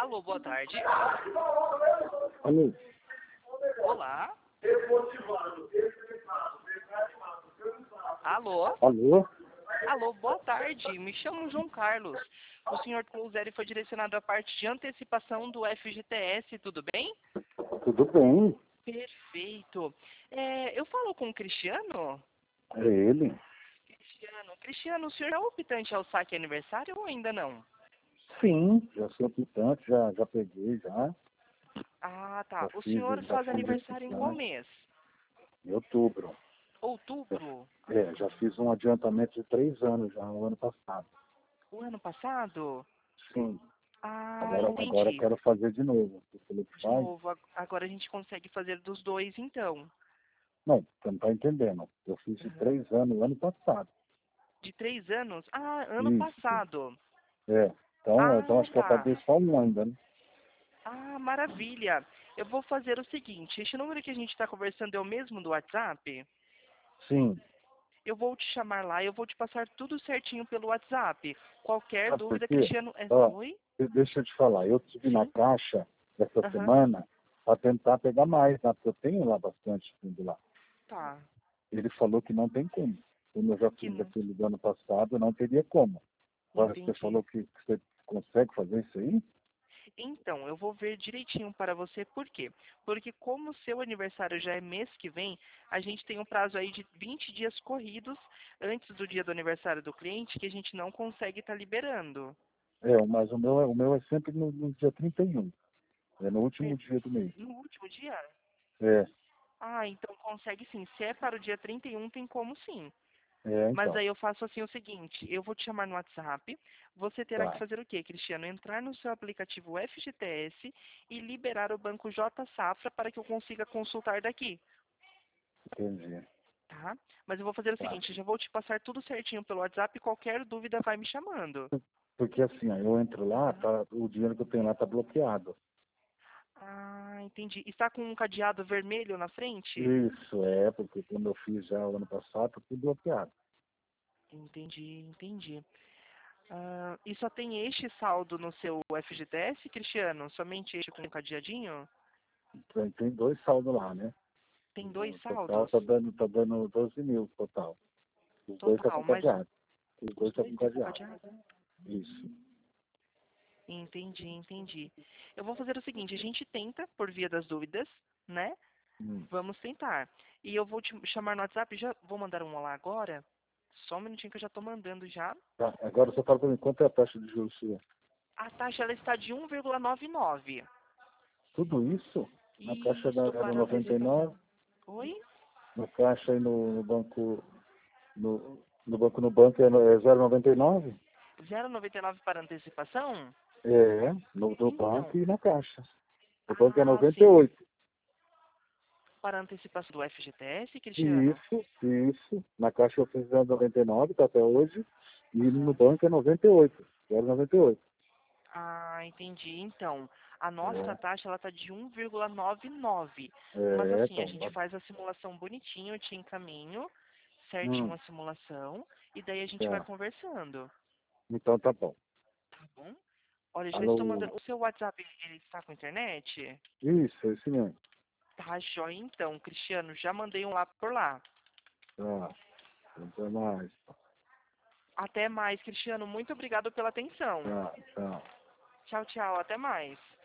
Alô, boa tarde. Alô? Olá. Alô? Alô? Alô, boa tarde. Me chamo João Carlos. O senhor Clouzeri foi direcionado à parte de antecipação do FGTS, tudo bem? Tudo bem? Perfeito. Eu falo com o Cristiano? É ele? Cristiano, o senhor é optante ao saque aniversário ou ainda não? Sim, já sou optante, já peguei, já. Ah, tá. Já O fiz, senhor já faz fiz aniversário em qual optante. mês? Em outubro. Outubro? Já fiz um adiantamento de 3 anos já, no ano passado. O ano passado? Sim. Ah, Agora entendi. quero fazer de novo. O Felipe De faz? novo, agora a gente consegue fazer dos dois, então. Não, você não está entendendo. Eu fiz de Uhum. 3 anos no ano passado. De 3 anos? Ah, ano Isso. passado. Então Ah, acho que eu tá. paguei só um ainda, né? Ah, maravilha. Eu vou fazer o seguinte, este número que a gente está conversando é o mesmo do WhatsApp? Sim. Eu vou te chamar lá, eu vou te passar tudo certinho pelo WhatsApp. Qualquer Sabe por dúvida, quê? Cristiano, Ó, Oi? deixa eu te falar. Eu estive na Sim? Caixa essa Aham. semana para tentar pegar mais, né? Porque eu tenho lá bastante fundo lá. Tá. Ele falou que não tem como. Como eu já Que fiz não. aquele do ano passado, não teria como. Agora, você Entendi. falou que você consegue fazer isso aí? Então, eu vou ver direitinho para você, por quê? Porque como o seu aniversário já é mês que vem, a gente tem um prazo aí de 20 dias corridos antes do dia do aniversário do cliente que a gente não consegue estar liberando. Mas o meu é sempre no dia 31. É no último Per- dia do mês. No último dia? É, Ah, então consegue sim. Se é para o dia 31, tem como sim. Mas então. aí eu faço assim o seguinte, eu vou te chamar no WhatsApp, você terá que Tá, fazer o quê, Cristiano? Entrar no seu aplicativo FGTS e liberar o banco J Safra para que eu consiga consultar daqui. entendi. Tá? Mas eu vou fazer o Tá. seguinte, já vou te passar tudo certinho pelo WhatsApp e qualquer dúvida vai me chamando. Porque assim, ó, eu entro lá, Aham. tá, o dinheiro que eu tenho lá tá bloqueado. Ah, entendi. Está com um cadeado vermelho na frente? Isso, porque quando eu fiz já o ano passado, tá tudo bloqueado. Entendi, entendi. Ah, e só tem este saldo no seu FGTS, Cristiano? Somente este com um cadeadinho? Tem 2 saldos lá, né? Tem dois No total saldos? tá dando 12 mil total. Os dois tá Total, com mas cadeado. Os os dois tá dois com estão com cadeado. cadeado? Isso. Entendi, entendi. Eu vou fazer o seguinte, a gente tenta por via das dúvidas, né? Hum. Vamos tentar. E eu vou te chamar no WhatsApp, já vou mandar um olá agora. Só um minutinho que eu já estou mandando já. Tá, agora você fala pra mim, quanto é a taxa de juros sua? A taxa ela está de 1,99. Tudo isso? Na caixa Isso era para 99, antecipação. Oi? na caixa e no banco, no banco é 0,99? 0,99 para antecipação? No banco Então, e na caixa. O banco é ah, noventa e sim. oito. Para antecipação do FGTS, Cristiano? Isso. Na caixa eu fiz 0,99, tá até hoje. E no Aham. banco é 98. 0,98. Ah, entendi. Então, a nossa É, taxa ela tá de 1,99. Mas assim, a então. gente faz a simulação bonitinho, eu te encaminho certinho Hum, a simulação e daí a gente vai tá. conversando, Então tá bom. tá bom? Olha, já estou Alô. mandando. O seu WhatsApp ele está com internet? Isso, é esse mesmo. Tá jóia então, Cristiano, já mandei um lá por lá. Tá. Até mais. Até mais, Cristiano. Muito obrigado pela atenção. Tá, tchau. Tchau, tchau. Até mais.